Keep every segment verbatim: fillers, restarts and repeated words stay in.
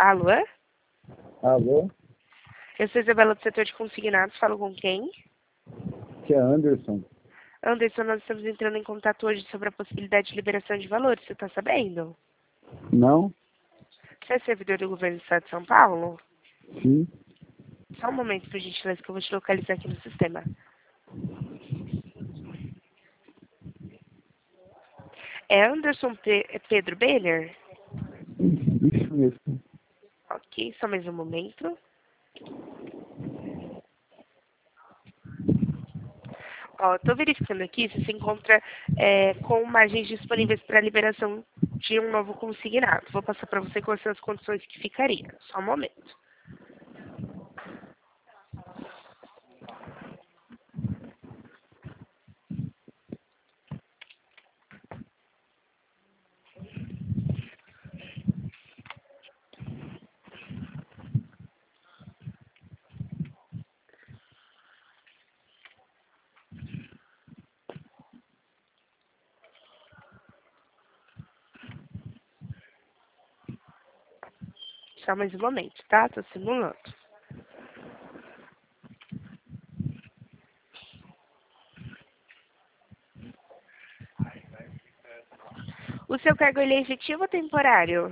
Alô? Alô? Eu sou Isabela do setor de consignados, falo com quem? Que é Anderson. Anderson, nós estamos entrando em contato hoje sobre a possibilidade de liberação de valores, você está sabendo? Não? Você é servidor do governo do estado de São Paulo? Sim. Só um momento, por gentileza, que eu vou te localizar aqui no sistema. É Anderson Pe- Pedro Benner? Isso mesmo. Ok, só mais um momento. Ó, estou verificando aqui se se encontra é, com margens disponíveis para liberação de um novo consignado. Vou passar para você quais são as condições que ficaria. Só um momento. Só mais um momento, tá? Estou simulando. O seu cargo ele é efetivo ou temporário?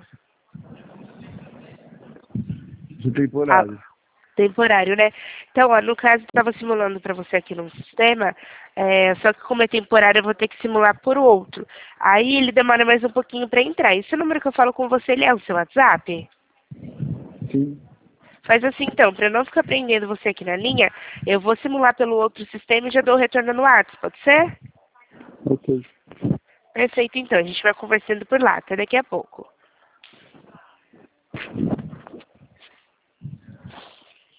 De Ah, temporário. temporário, né? Então, ó, no caso, estava simulando para você aqui no sistema, é, só que como é temporário, eu vou ter que simular por outro. Aí ele demora mais um pouquinho para entrar. Esse número que eu falo com você, ele é o seu WhatsApp? Sim. Faz assim então, para eu não ficar prendendo você aqui na linha, eu vou simular pelo outro sistema e já dou o retorno no WhatsApp, pode ser? Ok. Perfeito, então. A gente vai conversando por lá. Até daqui a pouco.